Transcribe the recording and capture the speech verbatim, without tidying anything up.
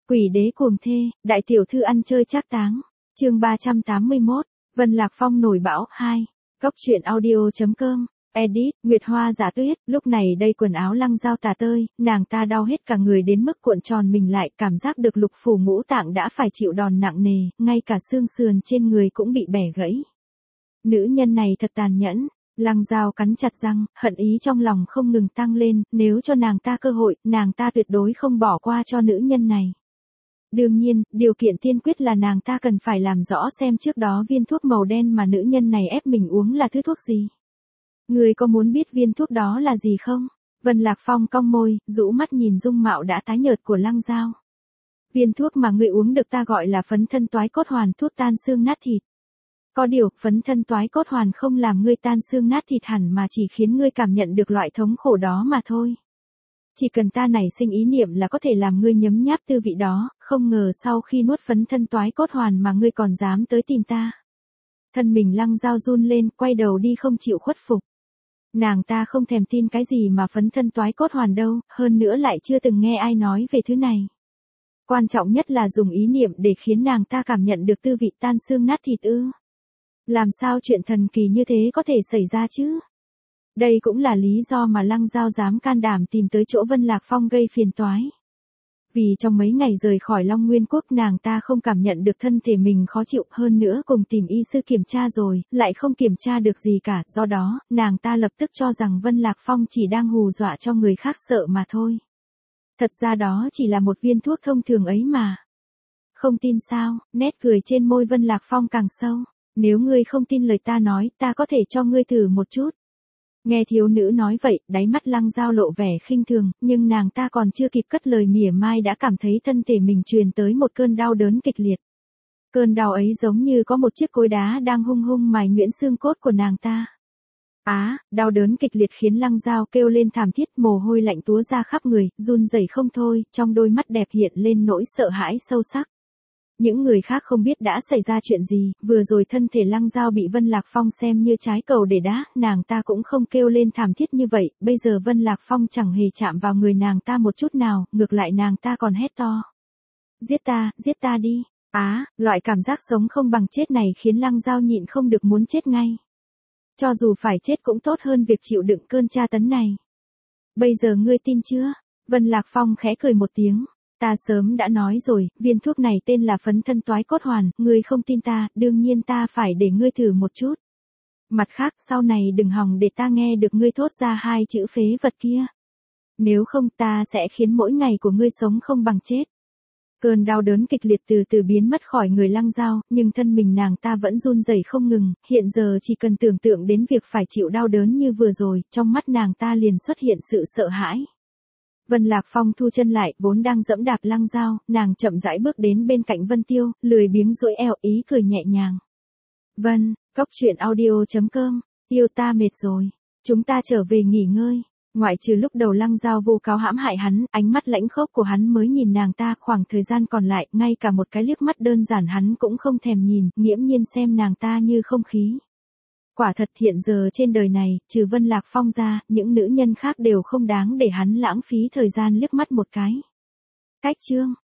Quỷ đế cuồng thê, đại tiểu thư ăn chơi trác táng. Chương ba trăm tám mươi mốt, Vân Lạc Phong nổi bão hai. Cốc truyện audio chấm com. Edit, Nguyệt Hoa Giả Tuyết, lúc này đây quần áo Lăng Dao tả tơi, nàng ta đau hết cả người đến mức cuộn tròn mình lại, cảm giác được lục phủ ngũ tạng đã phải chịu đòn nặng nề, ngay cả xương sườn trên người cũng bị bẻ gãy. Nữ nhân này thật tàn nhẫn. Lăng Dao cắn chặt răng, hận ý trong lòng không ngừng tăng lên, nếu cho nàng ta cơ hội, nàng ta tuyệt đối không bỏ qua cho nữ nhân này. Đương nhiên, điều kiện tiên quyết là nàng ta cần phải làm rõ xem trước đó viên thuốc màu đen mà nữ nhân này ép mình uống là thứ thuốc gì. Người có muốn biết viên thuốc đó là gì không? Vân Lạc Phong cong môi, rũ mắt nhìn dung mạo đã tái nhợt của Lăng Dao. Viên thuốc mà ngươi uống được ta gọi là phấn thân toái cốt hoàn, thuốc tan xương nát thịt. Có điều, phấn thân toái cốt hoàn không làm ngươi tan xương nát thịt hẳn mà chỉ khiến ngươi cảm nhận được loại thống khổ đó mà thôi. Chỉ cần ta nảy sinh ý niệm là có thể làm ngươi nhấm nháp tư vị đó, không ngờ sau khi nuốt phấn thân toái cốt hoàn mà ngươi còn dám tới tìm ta. Thân mình Lăng Dao run lên, quay đầu đi không chịu khuất phục. Nàng ta không thèm tin cái gì mà phấn thân toái cốt hoàn đâu, hơn nữa lại chưa từng nghe ai nói về thứ này. Quan trọng nhất là dùng ý niệm để khiến nàng ta cảm nhận được tư vị tan xương nát thịt ư. Làm sao chuyện thần kỳ như thế có thể xảy ra chứ? Đây cũng là lý do mà Lăng Dao dám can đảm tìm tới chỗ Vân Lạc Phong gây phiền toái. Vì trong mấy ngày rời khỏi Long Nguyên Quốc nàng ta không cảm nhận được thân thể mình khó chịu, hơn nữa cùng tìm y sư kiểm tra rồi, lại không kiểm tra được gì cả, do đó, nàng ta lập tức cho rằng Vân Lạc Phong chỉ đang hù dọa cho người khác sợ mà thôi. Thật ra đó chỉ là một viên thuốc thông thường ấy mà. Không tin sao? Nét cười trên môi Vân Lạc Phong càng sâu. Nếu ngươi không tin lời ta nói, ta có thể cho ngươi thử một chút. Nghe thiếu nữ nói vậy, đáy mắt Lăng Dao lộ vẻ khinh thường, nhưng nàng ta còn chưa kịp cất lời mỉa mai đã cảm thấy thân thể mình truyền tới một cơn đau đớn kịch liệt. Cơn đau ấy giống như có một chiếc cối đá đang hung hung mài nhuyễn xương cốt của nàng ta. Á, à, đau đớn kịch liệt khiến Lăng Dao kêu lên thảm thiết, mồ hôi lạnh túa ra khắp người, run rẩy không thôi, trong đôi mắt đẹp hiện lên nỗi sợ hãi sâu sắc. Những người khác không biết đã xảy ra chuyện gì, vừa rồi thân thể Lăng Dao bị Vân Lạc Phong xem như trái cầu để đá, nàng ta cũng không kêu lên thảm thiết như vậy, bây giờ Vân Lạc Phong chẳng hề chạm vào người nàng ta một chút nào, ngược lại nàng ta còn hét to. Giết ta, giết ta đi. Á, à, loại cảm giác sống không bằng chết này khiến Lăng Dao nhịn không được muốn chết ngay. Cho dù phải chết cũng tốt hơn việc chịu đựng cơn tra tấn này. Bây giờ ngươi tin chưa? Vân Lạc Phong khẽ cười một tiếng. Ta sớm đã nói rồi, viên thuốc này tên là phấn thân toái cốt hoàn, ngươi không tin ta, đương nhiên ta phải để ngươi thử một chút. Mặt khác, sau này đừng hòng để ta nghe được ngươi thốt ra hai chữ phế vật kia. Nếu không ta sẽ khiến mỗi ngày của ngươi sống không bằng chết. Cơn đau đớn kịch liệt từ từ biến mất khỏi người Lăng Dao, nhưng thân mình nàng ta vẫn run rẩy không ngừng, hiện giờ chỉ cần tưởng tượng đến việc phải chịu đau đớn như vừa rồi, trong mắt nàng ta liền xuất hiện sự sợ hãi. Vân Lạc Phong thu chân lại, vốn đang dẫm đạp Lăng Dao, nàng chậm rãi bước đến bên cạnh Vân Tiêu, lười biếng duỗi eo, ý cười nhẹ nhàng. Vân, cốc truyện audio chấm com, yêu ta mệt rồi, chúng ta trở về nghỉ ngơi. Ngoại trừ lúc đầu Lăng Dao vô cáo hãm hại hắn, ánh mắt lãnh khốc của hắn mới nhìn nàng ta, khoảng thời gian còn lại, ngay cả một cái liếc mắt đơn giản hắn cũng không thèm nhìn, nghiễm nhiên xem nàng ta như không khí. Quả thật hiện giờ trên đời này, trừ Vân Lạc Phong ra, những nữ nhân khác đều không đáng để hắn lãng phí thời gian liếc mắt một cái. Cách chương.